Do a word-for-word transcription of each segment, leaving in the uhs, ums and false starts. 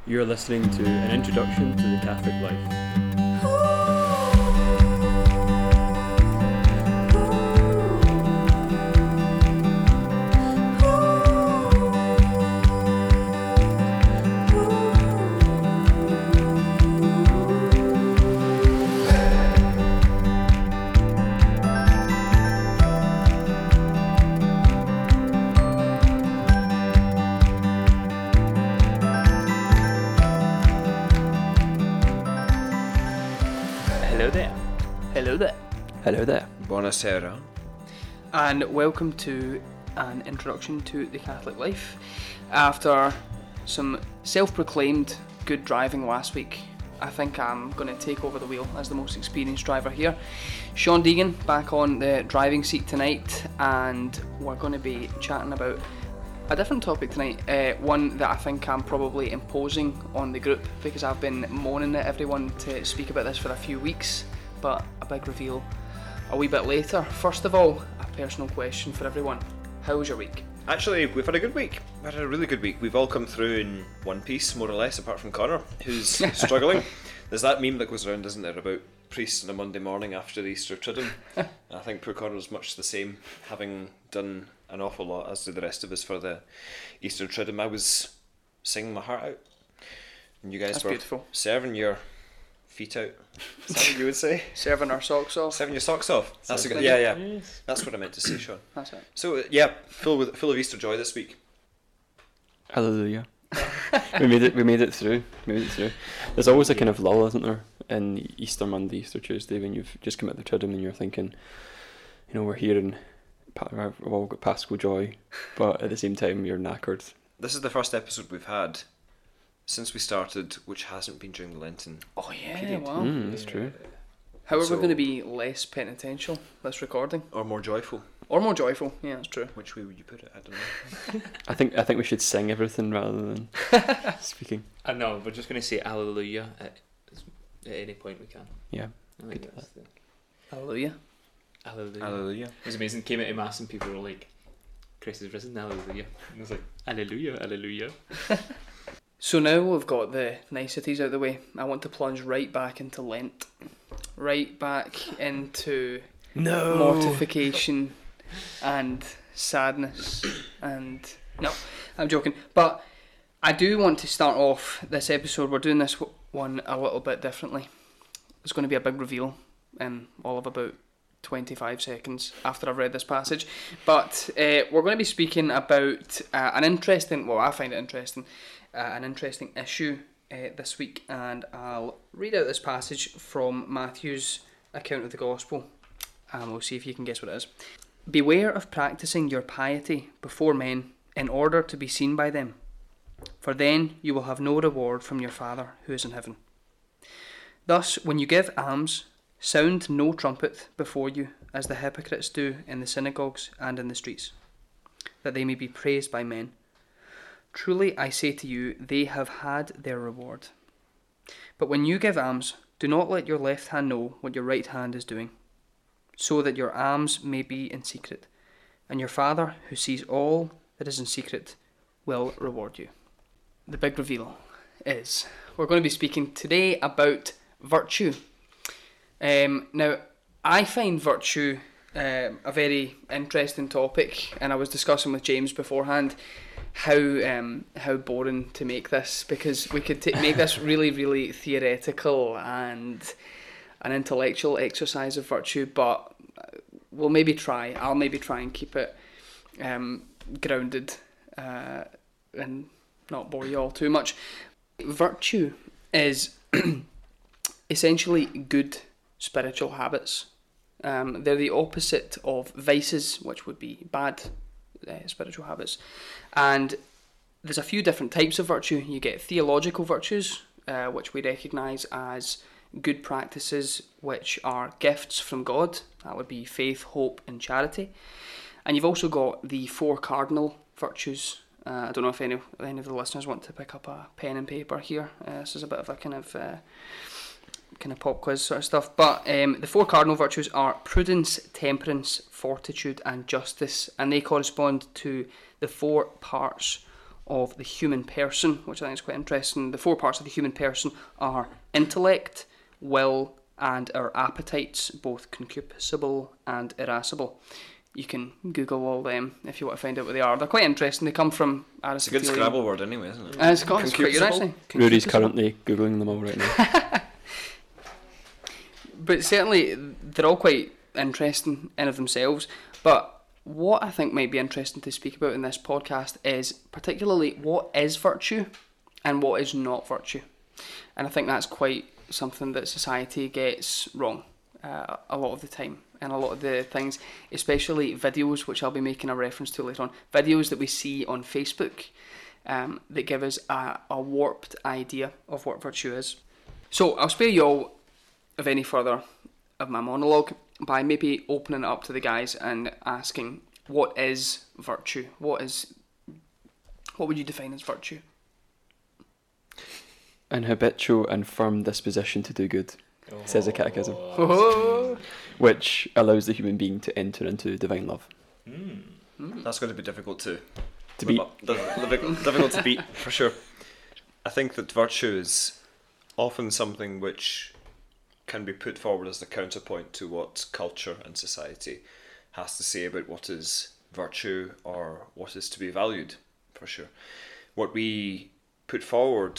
You're listening to An Introduction to the Catholic Life. Hello there. Hello there, Hello there. Buonasera. and welcome to An Introduction to the Catholic Life. After some self-proclaimed good driving last week, I think I'm going to take over the wheel as the most experienced driver here. Sean Deegan back on the driving seat tonight, and we're going to be chatting about a different topic tonight, uh, one that I think I'm probably imposing on the group because I've been moaning at everyone to speak about this for a few weeks, but a big reveal a wee bit later. First of all, a personal question for everyone. How was your week? Actually, we've had a good week. We've had a really good week. We've all come through in one piece, more or less, apart from Connor, who's struggling. There's that meme that goes around, isn't there, about priests on a Monday morning after the Easter Triduum. I think poor Connor was much the same, having done an awful lot, as did the rest of us, for the Easter Triduum. I was singing my heart out, and you guys That's were beautiful. serving your feet out. Is that what you would say? Serving our socks off. Serving your socks off. That's a good. Sounds Yeah, like yeah. That's what I meant to say, Sean. That's it. So uh, yeah, full with full of Easter joy this week. Hallelujah. we made it. We made it through. We made it through. There's always a kind of lull, isn't there, in Easter Monday, Easter Tuesday, when you've just come out the Triduum and you're thinking, you know, we're here and pa- we've all got Paschal joy, but at the same time you're knackered. This is the first episode we've had since we started, which hasn't been during the Lenten. Oh yeah, Period. wow. Mm, that's true. How are So- we going to be less penitential this recording? Or more joyful. Or more joyful? Yeah, that's true. Which way would you put it? I don't know. I think I think we should sing everything rather than speaking. Uh, no, we're just going to say Alleluia at, at any point we can. Yeah. I think Good. that's the Hallelujah. Alleluia. Hallelujah. It was amazing. Came out of mass and people were like, "Christ is risen, Alleluia!" And I was like, "Alleluia, Alleluia." So now we've got the niceties out of the way, I want to plunge right back into Lent. Right back into No. mortification and sadness and... No, I'm joking. But I do want to start off this episode. We're doing this w- one a little bit differently. There's going to be a big reveal in all of about twenty-five seconds after I've read this passage. But uh, we're going to be speaking about uh, an interesting, well, I find it interesting, uh, an interesting issue uh, this week. And I'll read out this passage from Matthew's account of the Gospel, and we'll see if you can guess what it is. Beware of practicing your piety before men in order to be seen by them, for then you will have no reward from your Father who is in heaven. Thus, when you give alms, sound no trumpet before you, as the hypocrites do in the synagogues and in the streets, that they may be praised by men. Truly I say to you, they have had their reward. But when you give alms, do not let your left hand know what your right hand is doing, so that your alms may be in secret, and your Father, who sees all that is in secret, will reward you. The big reveal is, we're going to be speaking today about virtue. Um, now, I find virtue um, a very interesting topic, and I was discussing with James beforehand how um, how boring to make this, because we could t- make this really, really theoretical and an intellectual exercise of virtue, but we'll maybe try. I'll maybe try and keep it um, grounded uh, and not bore you all too much. Virtue is essentially good spiritual habits. Um, they're the opposite of vices, which would be bad uh, spiritual habits. And there's a few different types of virtue. You get theological virtues, uh, which we recognise as good practices which are gifts from God. That would be faith, hope and charity. And you've also got the four cardinal virtues. Uh, I don't know if any, any of the listeners want to pick up a pen and paper here. Uh, this is a bit of a kind of uh, kind of pop quiz sort of stuff. But um, the four cardinal virtues are prudence, temperance, fortitude and justice. And they correspond to the four parts of the human person, which I think is quite interesting. The four parts of the human person are intellect, will, and our appetites, both concupiscible and irascible. You can Google all them if you want to find out what they are. They're quite interesting. They come from It's a Aristotelian. good Scrabble word anyway, isn't it? Uh, it's got it's quite good, actually. Rudy's Concupiscible. currently Googling them all right now. But certainly, they're all quite interesting in of themselves. But what I think might be interesting to speak about in this podcast is particularly what is virtue and what is not virtue. And I think that's quite something that society gets wrong uh, a lot of the time. And a lot of the things, especially videos, which I'll be making a reference to later on, videos that we see on Facebook um, that give us a, a warped idea of what virtue is. So I'll spare you all of any further of my monologue by maybe opening it up to the guys and asking, what is virtue? What is, what would you define as virtue? An habitual and firm disposition to do good, says the Catechism, Oh. which allows the human being to enter into divine love. Mm. That's going to be difficult to To beat. difficult, difficult to beat for sure. I think that virtue is often something which can be put forward as the counterpoint to what culture and society has to say about what is virtue or what is to be valued, for sure. What we put forward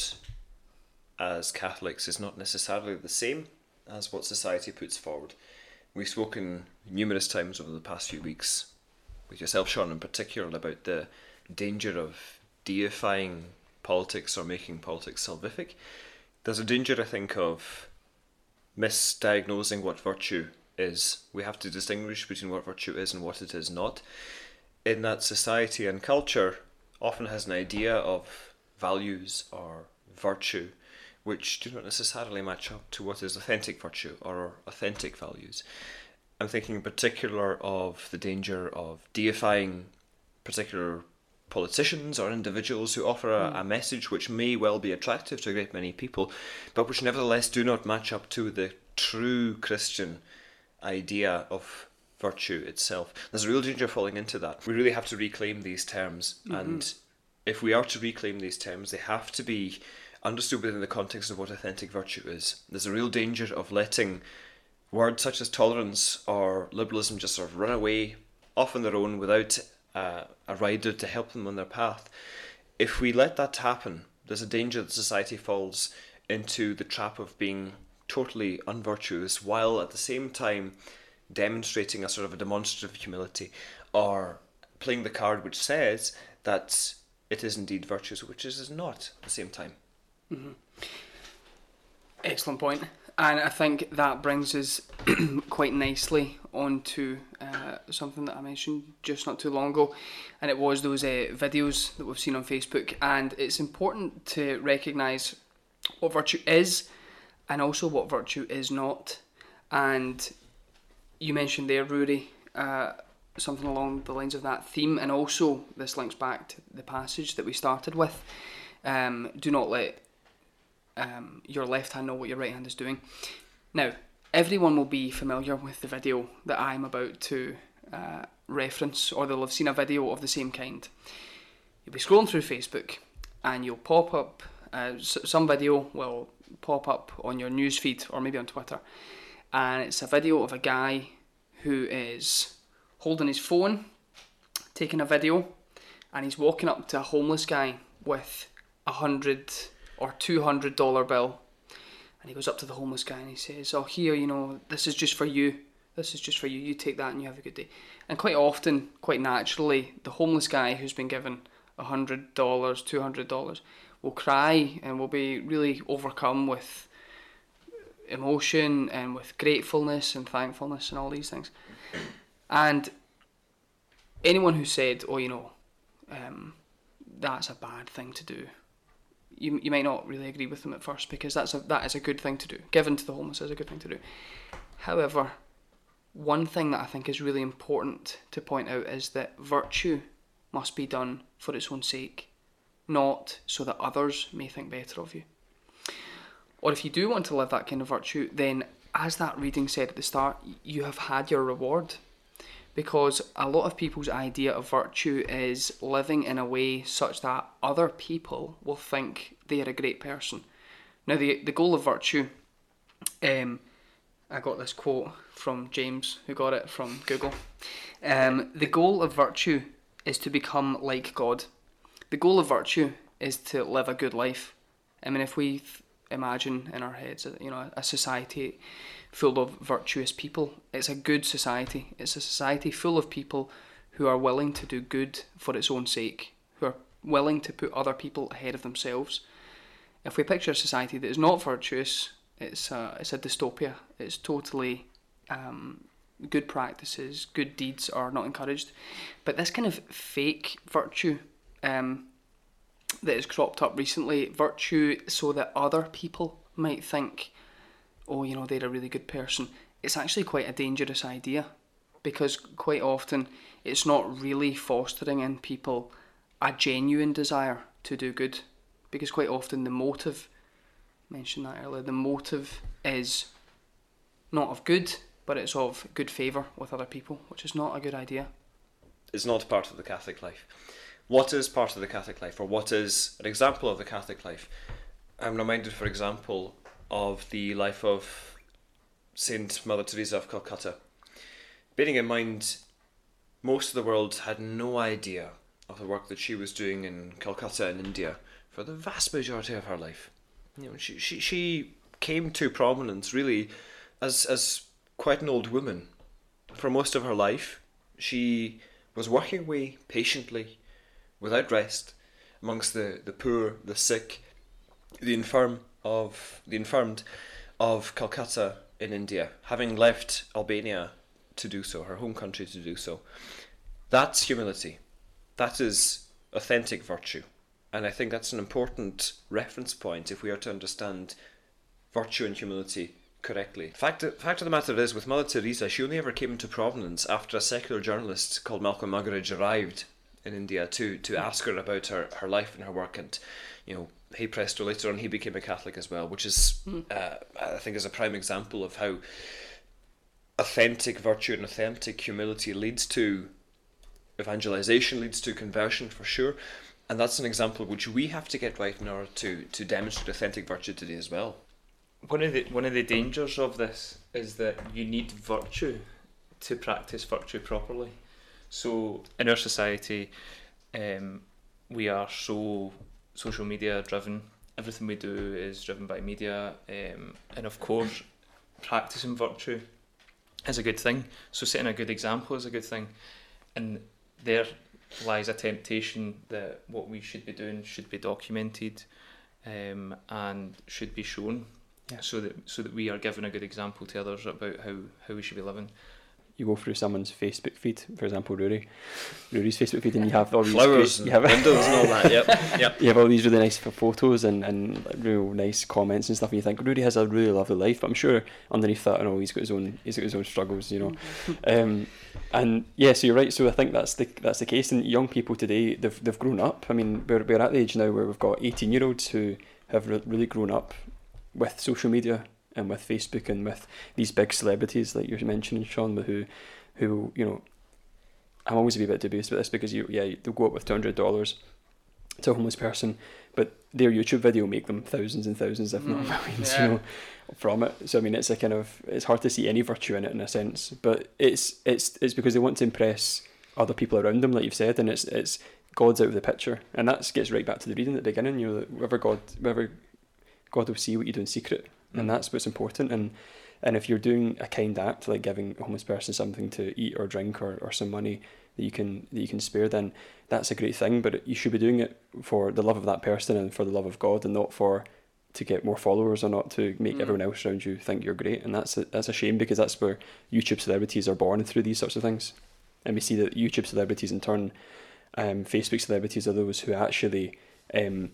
as Catholics is not necessarily the same as what society puts forward. We've spoken numerous times over the past few weeks, with yourself, Sean, in particular, about the danger of deifying politics or making politics salvific. There's a danger, I think, of misdiagnosing what virtue is. We have to distinguish between what virtue is and what it is not. In that society and culture often has an idea of values or virtue which do not necessarily match up to what is authentic virtue or authentic values. I'm thinking in particular of the danger of deifying particular politicians or individuals who offer a, a message which may well be attractive to a great many people, but which nevertheless do not match up to the true Christian idea of virtue itself. There's a real danger of falling into that. We really have to reclaim these terms, mm-hmm. and if we are to reclaim these terms, they have to be understood within the context of what authentic virtue is. There's a real danger of letting words such as tolerance or liberalism just sort of run away off on their own without uh, a rider to help them on their path. If we let that happen, there's a danger that society falls into the trap of being totally unvirtuous while at the same time demonstrating a sort of a demonstrative humility or playing the card which says that it is indeed virtuous, which it is not at the same time. Mm-hmm. Excellent point. And I think that brings us quite nicely onto uh, something that I mentioned just not too long ago, and it was those uh, videos that we've seen on Facebook. And it's important to recognise what virtue is and also what virtue is not. And you mentioned there, Rudy, uh, something along the lines of that theme, and also this links back to the passage that we started with. Um, do not let Um, your left hand know what your right hand is doing. Now, everyone will be familiar with the video that I'm about to uh, reference, or they'll have seen a video of the same kind. You'll be scrolling through Facebook and you'll pop up, uh, s- some video will pop up on your newsfeed or maybe on Twitter, and it's a video of a guy who is holding his phone, taking a video, and he's walking up to a homeless guy with a hundred or two hundred dollar bill, and he goes up to the homeless guy and he says, "Oh, here, you know, this is just for you. This is just for you. You take that and you have a good day." And quite often, quite naturally, the homeless guy who's been given a hundred dollars, two hundred dollars, will cry and will be really overcome with emotion and with gratefulness and thankfulness and all these things. And anyone who said, "Oh, you know, um, that's a bad thing to do," You you might not really agree with them at first, because that's a that is a good thing to do. Giving to the homeless is a good thing to do. However, one thing that I think is really important to point out is that virtue must be done for its own sake, not so that others may think better of you. Or if you do want to live that kind of virtue, then as that reading said at the start, you have had your reward. because a lot of people's idea of virtue is living in a way such that other people will think they are a great person. Now, the the goal of virtue, um, I got this quote from James, who got it from Google. Um, the goal of virtue is to become like God. The goal of virtue is to live a good life. I mean, if we th- imagine in our heads, you know, a society full of virtuous people, it's a good society. It's a society full of people who are willing to do good for its own sake, who are willing to put other people ahead of themselves. If we picture a society that is not virtuous, it's a, it's a dystopia. It's totally um, good practices, good deeds are not encouraged. But this kind of fake virtue um, that has cropped up recently, virtue so that other people might think, oh, you know, they're a really good person, it's actually quite a dangerous idea, because quite often it's not really fostering in people a genuine desire to do good, because quite often the motive, I mentioned that earlier, the motive is not of good, but it's of good favour with other people, which is not a good idea. It's not part of the Catholic life. What is part of the Catholic life, or what is an example of the Catholic life? I'm reminded, for example, of the life of Saint Mother Teresa of Calcutta. Bearing in mind, most of the world had no idea of the work that she was doing in Calcutta in India for the vast majority of her life. You know, she she, she came to prominence really as as quite an old woman. For most of her life, she was working away patiently, without rest, amongst the, the poor, the sick, the infirm of the infirmed of Calcutta in India, having left Albania to do so, her home country to do so. That's humility. That is authentic virtue. And I think that's an important reference point if we are to understand virtue and humility correctly. Fact, fact of the matter is, with Mother Teresa, she only ever came into prominence after a secular journalist called Malcolm Muggeridge arrived in India to, to ask her about her, her life and her work, and, you know, hey presto, later on he became a Catholic as well, which is, mm. uh, I think, is a prime example of how authentic virtue and authentic humility leads to evangelization, leads to conversion for sure, and that's an example which we have to get right in order to, to demonstrate authentic virtue today as well. One of the one of the dangers of this is that you need virtue to practice virtue properly. So in our society, um, we are so social media driven. Everything we do is driven by media, um, and of course, practicing virtue is a good thing. So setting a good example is a good thing, and there lies a temptation that what we should be doing should be documented, um, and should be shown. Yeah. So that so that we are giving a good example to others about how, how we should be living. You go through someone's Facebook feed, for example, Rory, Rory's Facebook feed, and you have all these flowers, great, you have, windows, and all that. Yep, yep. You have all these really nice photos and, and real nice comments and stuff, and you think Rory has a really lovely life. But I'm sure underneath that, you know, he's got his own he's got his own struggles, you know. um, and yeah, so you're right. So I think that's the that's the case. And young people today, they've they've grown up. I mean, we're we're at the age now where we've got eighteen year olds who have re- really grown up with social media and with Facebook and with these big celebrities like you're mentioning, Sean, who, who you know, I'm always a wee bit dubious about this because you, yeah, they'll go up with two hundred dollars to a homeless person, but their YouTube video will make them thousands and thousands, if not millions, yeah. you know, from it. So I mean, it's a kind of, it's hard to see any virtue in it in a sense, but it's it's it's because they want to impress other people around them, like you've said, and it's it's God's out of the picture, and that gets right back to the reading at the beginning. You know, that whoever God, whoever God will see what you do in secret, mm. and that's what's important. And and if you're doing a kind act like giving a homeless person something to eat or drink or, or some money that you can that you can spare, then that's a great thing. But you should be doing it for the love of that person and for the love of God, and not for to get more followers or not to make mm. everyone else around you think you're great. And that's a, that's a shame, because that's where YouTube celebrities are born, through these sorts of things. And we see that YouTube celebrities in turn, um, Facebook celebrities are those who actually um,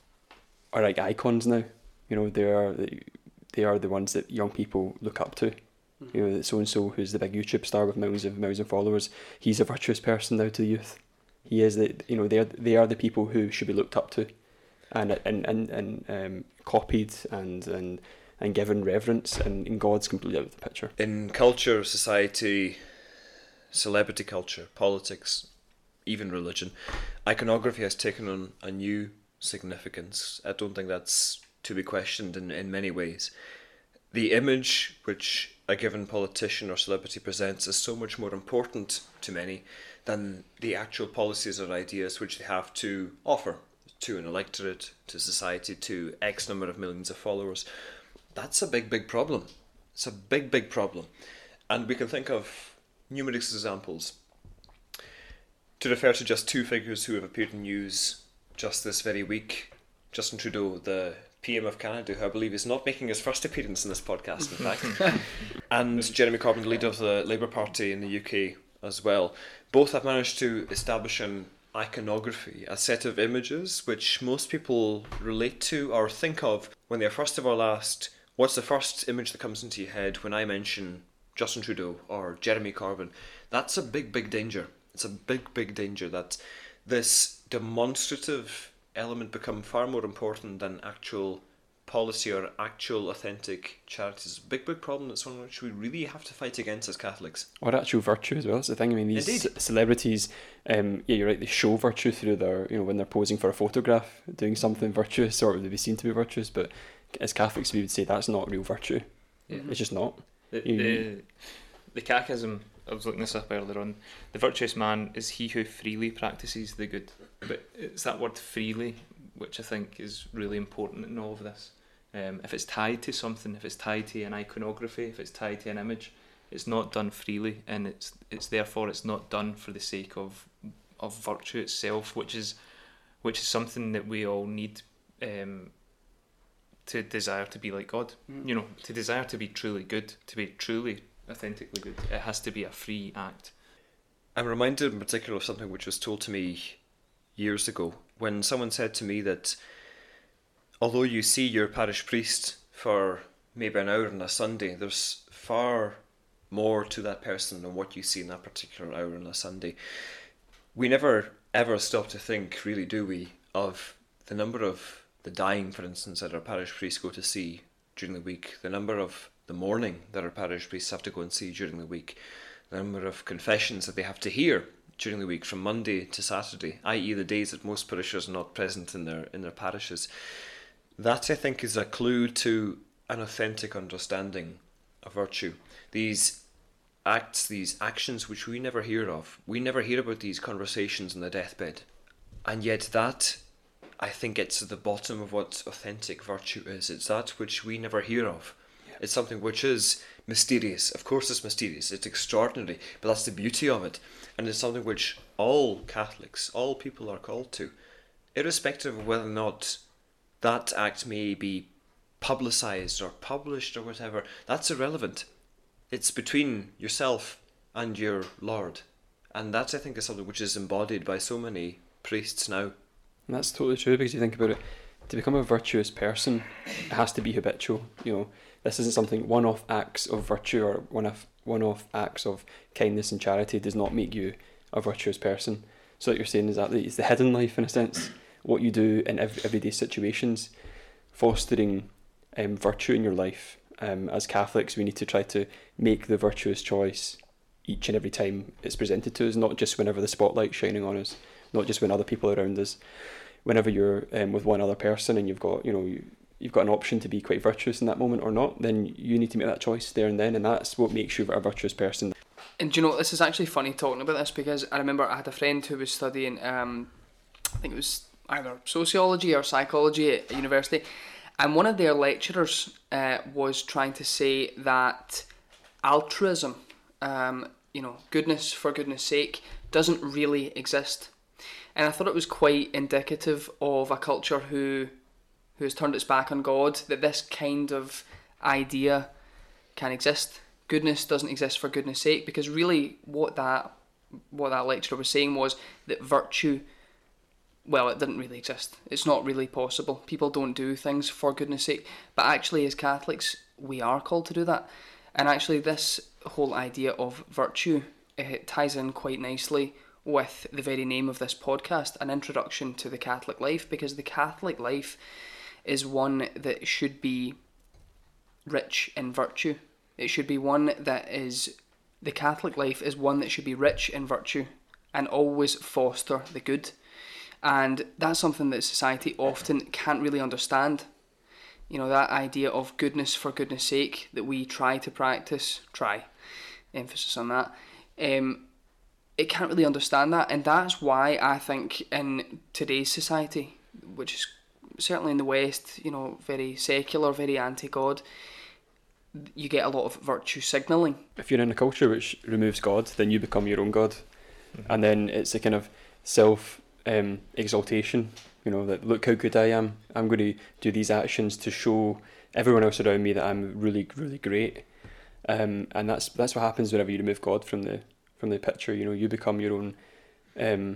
are like icons now. You know, they are they are the ones that young people look up to. Mm-hmm. You know, that so and so who's the big YouTube star with millions of millions of followers, he's a virtuous person now to the youth. He is the you know they are they are the people who should be looked up to, and and and and um, copied and and and given reverence. And, and God's completely out of the picture. In culture, society, celebrity culture, politics, even religion, iconography has taken on a new significance. I don't think that's to be questioned in, in many ways. The image which a given politician or celebrity presents is so much more important to many than the actual policies or ideas which they have to offer to an electorate, to society, to X number of millions of followers. That's a big, big problem. It's a big, big problem. And we can think of numerous examples. To refer to just two figures who have appeared in news just this very week, Justin Trudeau, the P M of Canada, who I believe is not making his first appearance in this podcast, in fact, and Jeremy Corbyn, the leader of the Labour Party in the U K as well. Both have managed to establish an iconography, a set of images which most people relate to or think of when they're first of all asked, what's the first image that comes into your head when I mention Justin Trudeau or Jeremy Corbyn? That's a big, big danger. It's a big, big danger that this demonstrative element become far more important than actual policy or actual authentic charities. Big, big problem. It's one which we really have to fight against as Catholics. Or actual virtue as well. That's the thing. I mean, these Indeed. c- celebrities, um, yeah, you're right. They show virtue through their, you know, when they're posing for a photograph, doing something virtuous, or they be seen to be virtuous. But as Catholics, we would say that's not real virtue. Yeah. It's just not. The, You- the, the catechism, I was looking this up earlier on, the virtuous man is he who freely practices the good. But it's that word freely, which I think is really important in all of this. Um, if it's tied to something, if it's tied to an iconography, if it's tied to an image, it's not done freely, and it's it's therefore it's not done for the sake of of virtue itself, which is which is something that we all need um, to desire to be like God. Mm. You know, to desire to be truly good, to be truly authentically good, it has to be a free act. I'm reminded in particular of something which was told to me years ago when someone said to me that although you see your parish priest for maybe an hour on a Sunday, there's far more to that person than what you see in that particular hour on a Sunday. We never ever stop to think, really, do we, of the number of the dying, for instance, that our parish priests go to see during the week, the number of the mourning that our parish priests have to go and see during the week, the number of confessions that they have to hear during the week from Monday to Saturday, that is the days that most parishioners are not present in their in their parishes. That, I think, is a clue to an authentic understanding of virtue. These acts, these actions which we never hear of. We never hear about these conversations on the deathbed. And yet that, I think, gets to the bottom of what authentic virtue is. It's that which we never hear of. Yeah. It's something which is mysterious. Of course it's mysterious. It's extraordinary. But that's the beauty of it. And it's something which all Catholics, all people are called to, irrespective of whether or not that act may be publicised or published or whatever. That's irrelevant. It's between yourself and your Lord. And that, I think, is something which is embodied by so many priests now. And that's totally true, because you think about it, to become a virtuous person, it has to be habitual. You know, this isn't something, one-off acts of virtue or one-off one-off acts of kindness and charity does not make you a virtuous person. So what you're saying is that it's the hidden life, in a sense, what you do in ev- everyday situations, fostering um, virtue in your life. Um, as Catholics, we need to try to make the virtuous choice each and every time it's presented to us, not just whenever the spotlight's shining on us, not just when other people are around us. Whenever you're um, with one other person and you've got, you know, you, you've got an option to be quite virtuous in that moment or not, then you need to make that choice there and then, and that's what makes you a virtuous person. And do you know, this is actually funny talking about this, because I remember I had a friend who was studying, um, I think it was either sociology or psychology at university, and one of their lecturers uh, was trying to say that altruism, um, you know, goodness for goodness sake, doesn't really exist. And I thought it was quite indicative of a culture who who has turned its back on God, that this kind of idea can exist. Goodness doesn't exist for goodness sake, because really what that what that lecturer was saying was that virtue, well, it didn't really exist. It's not really possible. People don't do things for goodness sake. But actually, as Catholics, we are called to do that. And actually, this whole idea of virtue, it ties in quite nicely with the very name of this podcast, an introduction to the Catholic life, because the Catholic life is one that should be rich in virtue. It should be one that is the Catholic life is one that should be rich in virtue and always foster the good. And that's something that society often can't really understand. You know, that idea of goodness for goodness sake that we try to practice, try, emphasis on that, um, it can't really understand that. And that's why I think in today's society, which is certainly in the West, you know, very secular, very anti-God, you get a lot of virtue signalling. If you're in a culture which removes God, then you become your own God. Mm-hmm. And then it's a kind of self um, exaltation, you know, that look how good I am. I'm going to do these actions to show everyone else around me that I'm really, really great. Um, and that's that's what happens whenever you remove God from the from the picture. You know, you become your own um,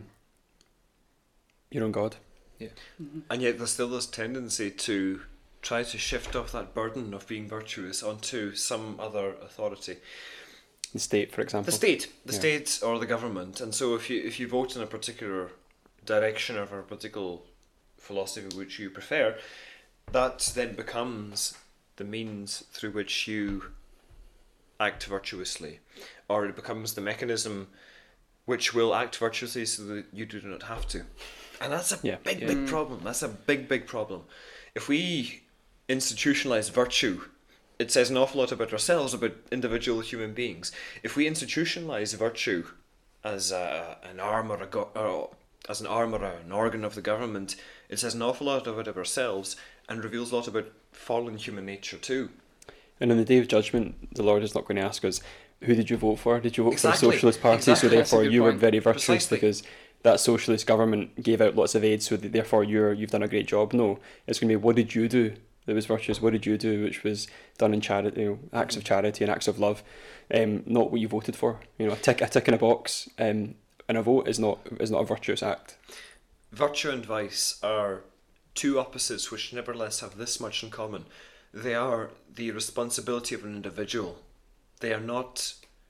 your own God. Yeah. Mm-hmm. And yet there's still this tendency to try to shift off that burden of being virtuous onto some other authority. The state, for example. The state, the yeah. state or the government. And so if you if you vote in a particular direction of a particular philosophy which you prefer, that then becomes the means through which you act virtuously, or it becomes the mechanism which will act virtuously so that you do not have to. And that's a yeah. big, yeah. big problem. That's a big, big problem. If we institutionalize virtue, it says an awful lot about ourselves, about individual human beings. If we institutionalize virtue as a, an arm or a go- or as an arm or an organ of the government, it says an awful lot about ourselves and reveals a lot about fallen human nature too. And on the day of judgment, the Lord is not going to ask us, who did you vote for? Did you vote exactly. for a socialist party? Exactly. So therefore you point. were very virtuous Precisely. because that socialist government gave out lots of aid, so that therefore you're, you've done a great job. No, it's going to be, what did you do that was virtuous? What did you do which was done in charity, you know, acts of charity and acts of love, um, not what you voted for. You know, a tick, a tick in a box um, and a vote is not is not a virtuous act. Virtue and vice are two opposites which nevertheless have this much in common. They are the responsibility of an individual. They are not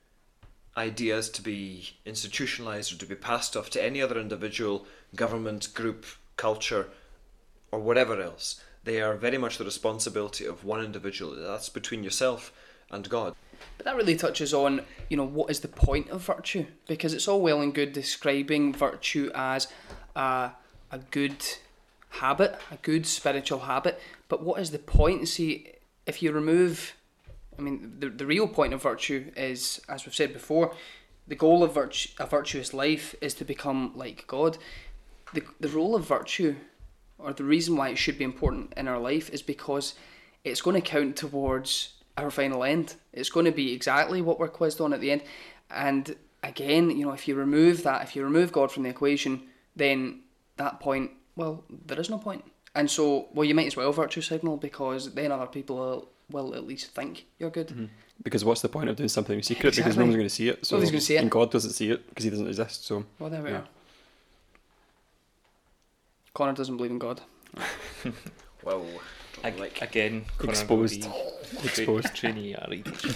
ideas to be institutionalized or to be passed off to any other individual, government, group, culture, or whatever else. They are very much the responsibility of one individual. That's between yourself and God. But that really touches on, you know, what is the point of virtue? Because it's all well and good describing virtue as a, a good habit, a good spiritual habit, but what is the point? See, if you remove, I mean, the, the real point of virtue is, as we've said before, the goal of virtue, a virtuous life is to become like God. The, the role of virtue, or the reason why it should be important in our life, is because it's going to count towards our final end. It's going to be exactly what we're quizzed on at the end. And again, you know, if you remove that, if you remove God from the equation, then that point, well, there is no point. And so, well, you might as well virtue signal, because then other people will, will at least think you're good. Mm-hmm. Because what's the point of doing something in secret? Exactly. Because no one's going to see it. So Nobody's going to see it. And God doesn't see it because he doesn't exist. So Well, there we yeah. are. Connor doesn't believe in God. Well, Ag- like again, Connor Exposed. will be Exposed. trainee R E teacher.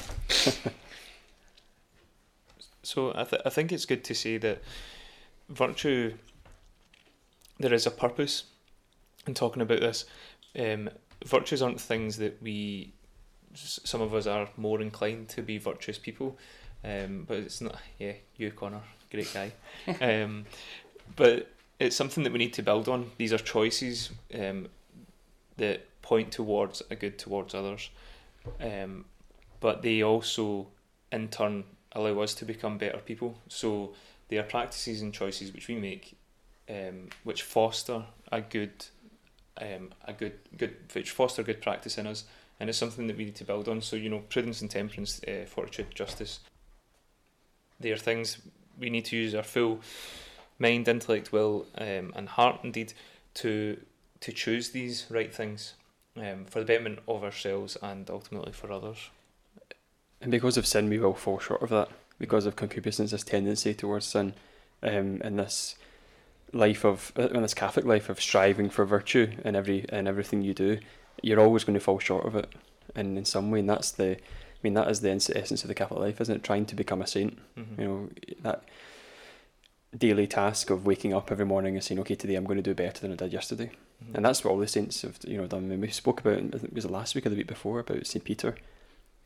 So I, th- I think it's good to say that virtue, there is a purpose in talking about this. Um, virtues aren't things that we, s- some of us are more inclined to be virtuous people, um, but it's not, yeah, you Connor, great guy. um, but it's something that we need to build on. These are choices um, that point towards a good towards others, um, but they also in turn allow us to become better people. So they are practices and choices which we make, um, which foster a good, um, a good, good, which foster good practice in us, and it's something that we need to build on. So, you know, prudence and temperance, uh, fortitude, justice, they are things we need to use our full mind, intellect, will, um, and heart, indeed, to to choose these right things um, for the betterment of ourselves and ultimately for others. And because of sin, we will fall short of that. Because of concupiscence, this tendency towards sin, um, and this life of, uh, in this Catholic life of striving for virtue in every in everything you do, you're always going to fall short of it, and in some way, and that's the, I mean, that is the essence of the Catholic life, isn't it? Trying to become a saint. Mm-hmm. You know, that daily task of waking up every morning and saying, okay, today I'm going to do better than I did yesterday. Mm-hmm. And that's what all the saints have, you know, done. I mean, we spoke about, I think it was last week or the week before, about Saint Peter.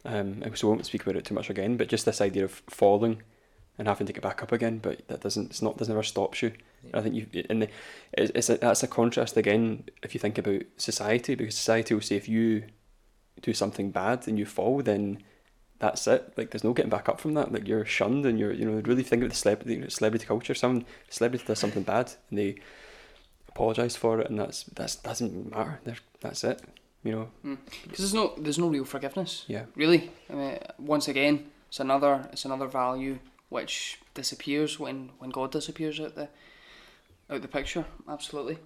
Um, and so we won't speak about it too much again, but just this idea of falling and having to get back up again, but that doesn't, it's not, doesn't ever stops you. Yeah. I think you, and the, it's, it's a, that's a contrast again if you think about society, because society will say if you do something bad and you fall, then that's it. Like there's no getting back up from that. Like you're shunned, and you're, you know, really think about the celebrity celebrity culture. Some celebrity does something bad and they apologise for it, and that's that's doesn't matter. They're, that's it. You know, because mm. there's no there's no real forgiveness. Yeah. Really, I mean, once again, it's another it's another value which disappears when, when God disappears out the out the picture. Absolutely.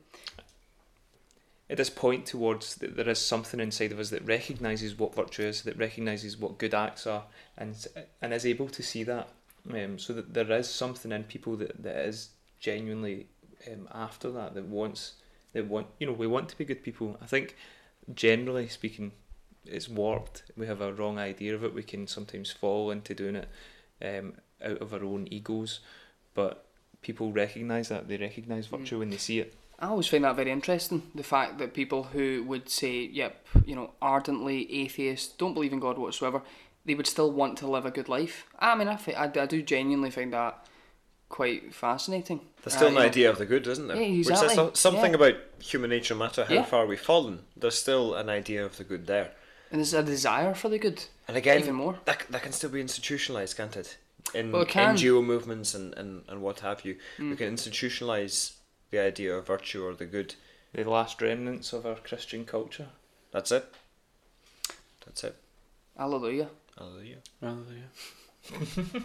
It does point towards that there is something inside of us that recognises what virtue is, that recognises what good acts are, and and is able to see that. Um, so that there is something in people that, that is genuinely um, after that, that wants that want you know we want to be good people. I think generally speaking, it's warped. We have a wrong idea of it. We can sometimes fall into doing it um, out of our own egos, but people recognise that. They recognise virtue mm. when they see it. I always find that very interesting, the fact that people who would say, yep, you know, ardently atheist, don't believe in God whatsoever, they would still want to live a good life. I mean, I, fi- I, I do genuinely find that quite fascinating. There's still uh, an know. idea of the good, isn't there? Yeah, exactly. Which is so- something yeah. about human nature, no matter how yeah. far we've fallen, there's still an idea of the good there. And there's a desire for the good, and again, even more. That, that can still be institutionalised, can't it? In well, it can. N G O movements and, and, and what have you. Mm. We can institutionalise the idea of virtue or the good. The last remnants of our Christian culture. That's it. That's it. Hallelujah. Hallelujah. Hallelujah.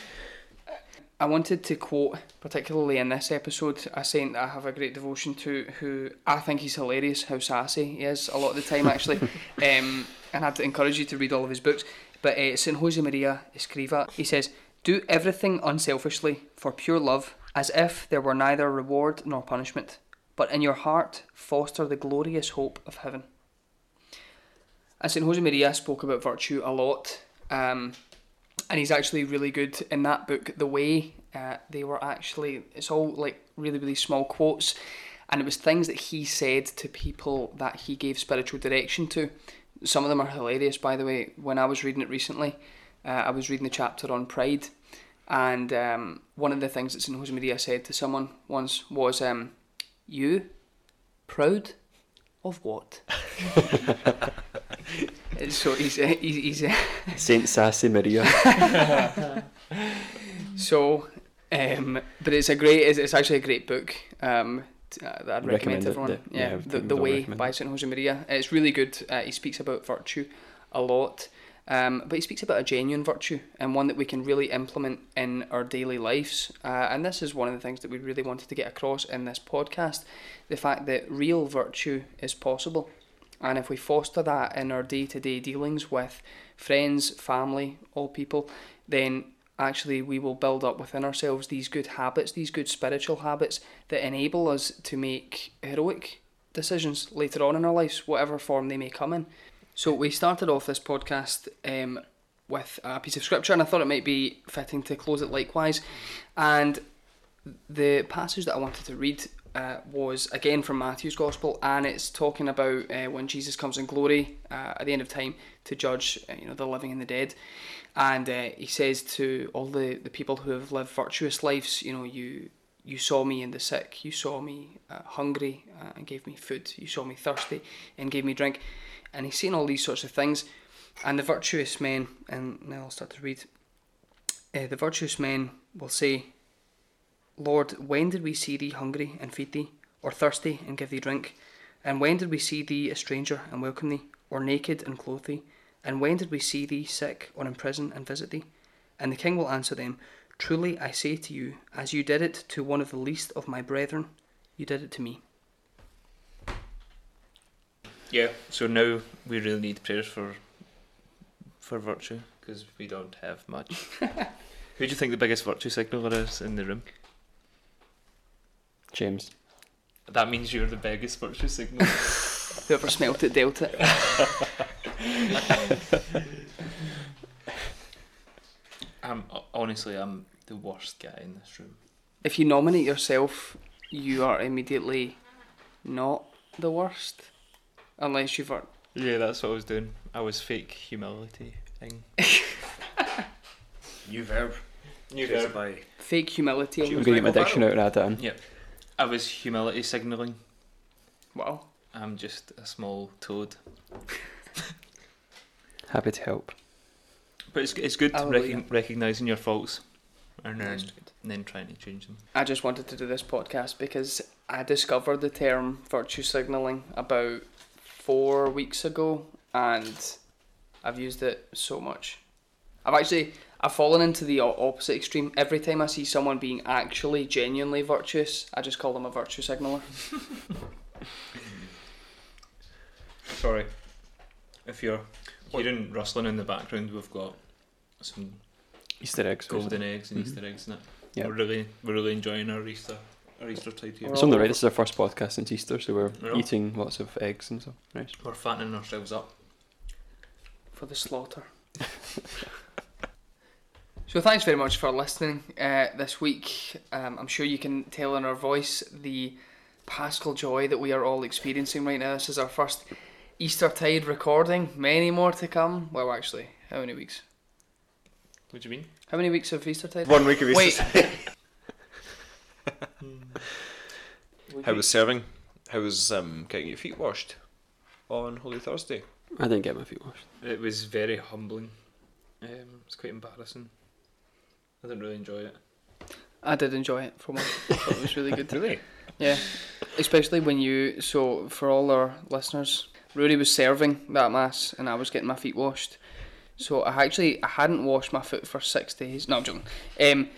I wanted to quote, particularly in this episode, a saint that I have a great devotion to, who I think he's hilarious, how sassy he is a lot of the time, actually. um, and I'd encourage you to read all of his books. But uh, Saint Josemaria Escriva, he says, "Do everything unselfishly, for pure love, as if there were neither reward nor punishment, but in your heart foster the glorious hope of heaven." And Saint Josemaria spoke about virtue a lot, um, and he's actually really good in that book. The way uh, they were actually, it's all like really, really small quotes, and it was things that he said to people that he gave spiritual direction to. Some of them are hilarious, by the way. When I was reading it recently, uh, I was reading the chapter on pride, and um, one of the things that Saint Josemaria said to someone once was, um, "You, proud of what?" So he's uh, he's, he's uh, Saint Sassy Maria. So, um, but it's a great. It's, it's actually a great book. Um, uh, that I'd recommend, recommend to everyone. The, yeah, yeah, the the Way by it. Saint Josemaria. It's really good. Uh, he speaks about virtue a lot, um, but he speaks about a genuine virtue and one that we can really implement in our daily lives. Uh, and this is one of the things that we really wanted to get across in this podcast: the fact that real virtue is possible. And if we foster that in our day-to-day dealings with friends, family, all people, then actually we will build up within ourselves these good habits, these good spiritual habits that enable us to make heroic decisions later on in our lives, whatever form they may come in. So we started off this podcast um, with a piece of scripture, and I thought it might be fitting to close it likewise. And the passage that I wanted to read Uh, was again from Matthew's Gospel, and it's talking about uh, when Jesus comes in glory uh, at the end of time to judge uh, you know the living and the dead, and uh, he says to all the, the people who have lived virtuous lives, you know, you you saw me in the sick, you saw me uh, hungry uh, and gave me food, you saw me thirsty and gave me drink, and he's saying all these sorts of things, and the virtuous men, and now I'll start to read. Uh, the virtuous men will say, "Lord, when did we see thee hungry and feed thee, or thirsty and give thee drink? And when did we see thee a stranger and welcome thee, or naked and clothe thee? And when did we see thee sick or in prison and visit thee?" And the king will answer them, "Truly I say to you, as you did it to one of the least of my brethren, you did it to me." Yeah, so now we really need prayers for for virtue, because we don't have much. Who do you think the biggest virtue signaller is in the room? James. That means you're the biggest virtue signaller. Whoever smelt it dealt it. I'm honestly, I'm the worst guy in this room. If you nominate yourself, you are immediately not the worst, unless you've. Yeah, that's what I was doing. I was fake humility thing. New verb. New Created verb. by Fake humility. She I'm was going to get my Michael dictionary out and add that in. Yep. I was humility signalling. Wow. I'm just a small toad. Happy to help. But it's it's good Hallelujah. rec- recognising your faults and then, That's good. and then trying to change them. I just wanted to do this podcast because I discovered the term virtue signalling about four weeks ago, and I've used it so much. I've actually I've fallen into the o- opposite extreme. Every time I see someone being actually genuinely virtuous, I just call them a virtue signaller. Sorry. If you're hearing rustling in the background, we've got some Easter eggs. golden eggs and Mhm. Easter eggs in it. Yeah. We're really we're really enjoying our Easter our Easter tide here. It's on the right. This is our first podcast since Easter, so we're Yeah. eating lots of eggs and stuff. Nice. We're fattening ourselves up. For the slaughter. So thanks very much for listening uh, this week. Um, I'm sure you can tell in our voice the paschal joy that we are all experiencing right now. This is our first Eastertide recording. Many more to come. Well, actually, how many weeks? What do you mean? How many weeks of Eastertide? one week of Wait. Easter. How was serving? How was um, getting your feet washed on Holy Thursday? I didn't get my feet washed. It was very humbling. Um, it's quite embarrassing. I didn't really enjoy it. I did enjoy it for once. I thought it was really good. Really? Yeah, especially when you. So for all our listeners, Rudy was serving that mass, and I was getting my feet washed. So I actually I hadn't washed my foot for six days. No, I'm joking. Um,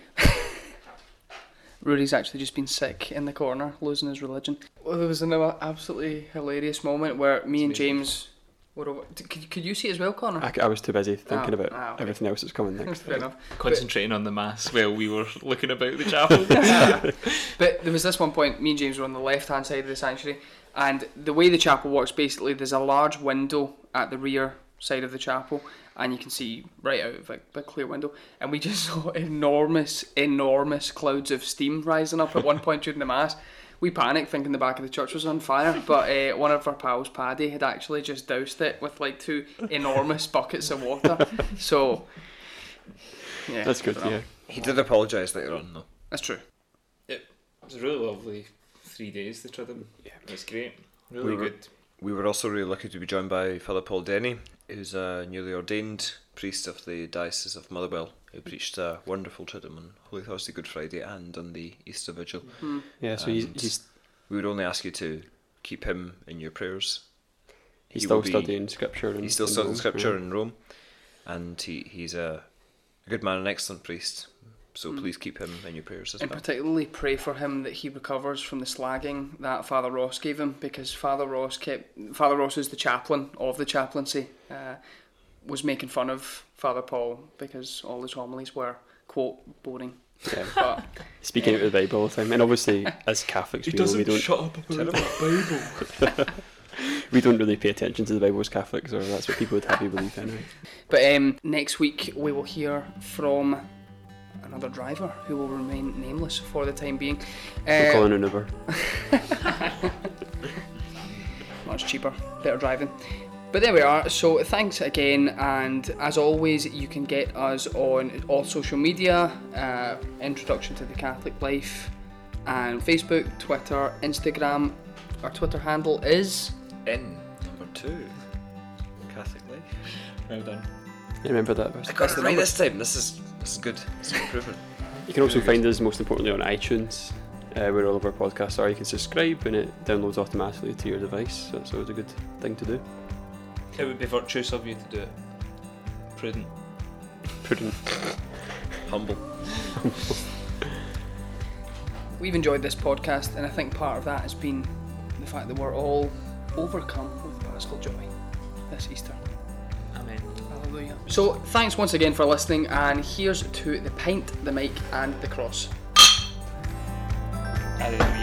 Rudy's actually just been sick in the corner, losing his religion. Well, there was another absolutely hilarious moment where me and James were over. Could, could you see it as well, Connor? I, I was too busy thinking Ah, about ah, okay. everything else that's coming next. Fair enough. Concentrating on the mass while we were looking about the chapel. But there was this one point, me and James were on the left hand side of the sanctuary, and the way the chapel works, basically there's a large window at the rear side of the chapel, and you can see right out of like the clear window, and we just saw enormous enormous clouds of steam rising up at one point during the mass. We panicked thinking the back of the church was on fire, but uh, one of our pals, Paddy, had actually just doused it with like two enormous buckets of water. So yeah, That's good. I don't know. Yeah. He did apologise later on, though. That's true. It was a really lovely three days, the Triduum. Yeah. It was great. Really We were- good. We were also really lucky to be joined by Father Paul Denny, who's a newly ordained priest of the Diocese of Motherwell, who preached a wonderful Triduum on Holy Thursday, Good Friday, and on the Easter Vigil. Hmm. Yeah. So he's, And he's We would only ask you to keep him in your prayers. he's He still will be- studying scripture. And He's still and studying all, scripture yeah. in Rome, and he, he's a, a good man, an excellent priest. So Mm. please keep him in your prayers as And well. particularly pray for him that he recovers from the slagging that Father Ross gave him, because Father Ross kept Father Ross is the chaplain of the chaplaincy, uh, was making fun of Father Paul because all his homilies were quote boring. Yeah. But Speaking out of the Bible all the time, and obviously as Catholics, we, know we don't shut up about the Bible. we don't really pay attention to the Bible as Catholics, or that's what people would have you believe anyway. but um, next week we will hear from another driver who will remain nameless for the time being. We're Uh, calling an Uber. much cheaper, better driving. But there we are, so thanks again, and as always you can get us on all social media, uh, Introduction to the Catholic Life, and Facebook, Twitter, Instagram. Our Twitter handle is... In number two, Catholic Life. Well done. You remember that? I Best? got That's it the right number. this time. This is this is good. It's an improvement. You can also Really find us, most importantly, on iTunes, uh, where all of our podcasts are. You can subscribe and it downloads automatically to your device, so it's always a good thing to do. It would be virtuous of you to do it. Prudent. Prudent. Humble. We've enjoyed this podcast, and I think part of that has been the fact that we're all overcome with paschal joy this Easter. Amen. Hallelujah. So thanks once again for listening, and here's to the pint, the mic, and the cross. Alleluia.